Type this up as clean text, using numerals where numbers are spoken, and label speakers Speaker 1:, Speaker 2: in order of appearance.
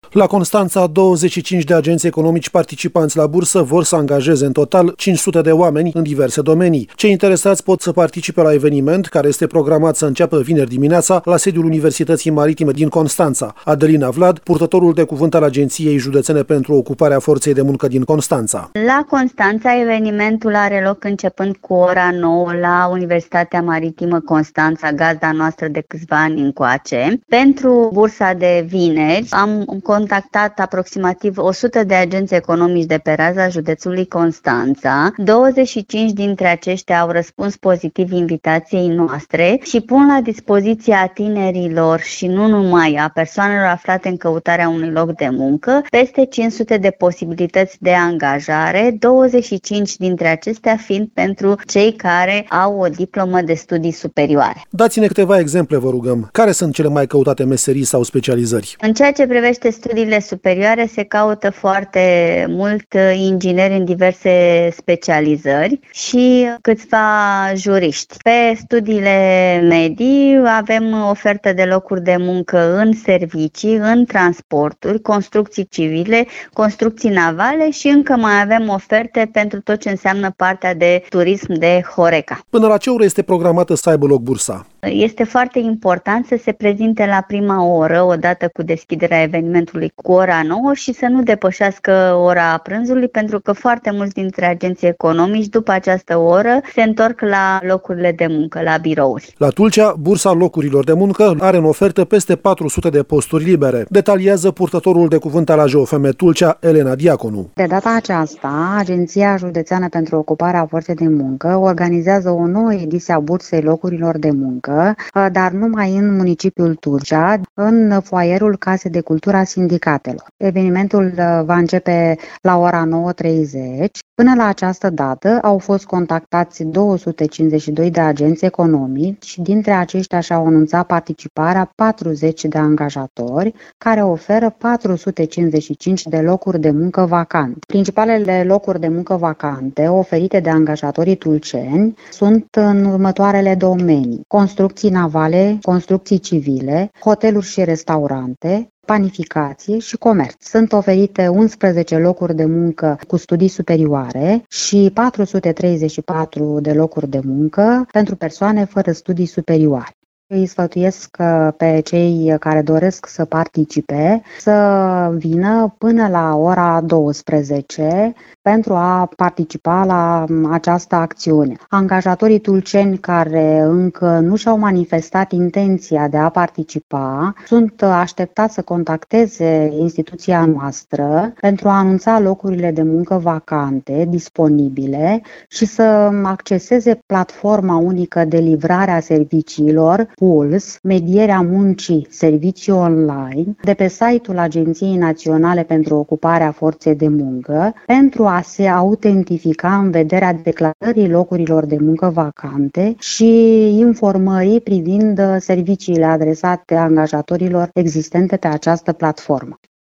Speaker 1: La Constanța, 25 de agenți economici participanți la bursă vor să angajeze în total 500 de oameni în diverse domenii. Cei interesați pot să participe la eveniment, care este programat să înceapă vineri dimineața la sediul Universității Maritime din Constanța. Adelina Vlad, purtătorul de cuvânt al Agenției Județene pentru Ocuparea Forței de Muncă din Constanța.
Speaker 2: La Constanța, evenimentul are loc începând cu ora 9 la Universitatea Maritimă Constanța, gazda noastră de câțiva ani încoace. Pentru bursa de vineri am contactat aproximativ 100 de agenți economici de pe raza județului Constanța. 25 dintre aceștia au răspuns pozitiv invitației noastre și pun la dispoziția tinerilor și nu numai a persoanelor aflate în căutarea unui loc de muncă peste 500 de posibilități de angajare, 25 dintre acestea fiind pentru cei care au o diplomă de studii superioare.
Speaker 1: Dați-ne câteva exemple, vă rugăm. Care sunt cele mai căutate meserii sau specializări?
Speaker 2: În ceea ce privește studiile superioare, se caută foarte mult ingineri în diverse specializări și câțiva juriști. Pe studiile medii avem ofertă de locuri de muncă în servicii, în transporturi, construcții civile, construcții navale și încă mai avem oferte pentru tot ce înseamnă partea de turism de Horeca.
Speaker 1: Până la ce oră este programată să aibă loc bursa?
Speaker 2: Este foarte important să se prezinte la prima oră, odată cu deschiderea evenimentului cu ora 9 și să nu depășească ora prânzului, pentru că foarte mulți dintre agenții economici după această oră se întorc la locurile de muncă, la birouri.
Speaker 1: La Tulcea, bursa locurilor de muncă are în ofertă peste 400 de posturi libere, detaliază purtătorul de cuvânt al AJOFM Tulcea, Elena Diaconu.
Speaker 3: De data aceasta, Agenția Județeană pentru Ocuparea Forței de Muncă organizează o nouă ediție a bursei locurilor de muncă, dar numai în municipiul Tulcea, în foaierul Casei de Cultură a Sindicatelor. Evenimentul va începe la ora 9:30. Până la această dată au fost contactați 252 de agenți economici și dintre aceștia și-au anunțat participarea 40 de angajatori care oferă 455 de locuri de muncă vacante. Principalele locuri de muncă vacante oferite de angajatorii tulceni sunt în următoarele domenii: construcții navale, construcții civile, hoteluri și restaurante, panificație și comerț. Sunt oferite 11 locuri de muncă cu studii superioare și 434 de locuri de muncă pentru persoane fără studii superioare. Îi sfătuiesc pe cei care doresc să participe să vină până la ora 12 pentru a participa la această acțiune. Angajatorii tulceni care încă nu și-au manifestat intenția de a participa sunt așteptați să contacteze instituția noastră pentru a anunța locurile de muncă vacante, disponibile și să acceseze platforma unică de livrare a serviciilor Puls, medierea muncii, servicii online, de pe site-ul Agenției Naționale pentru Ocuparea Forței de Muncă, pentru a se autentifica în vederea declarării locurilor de muncă vacante și informării privind serviciile adresate angajatorilor existente pe această platformă.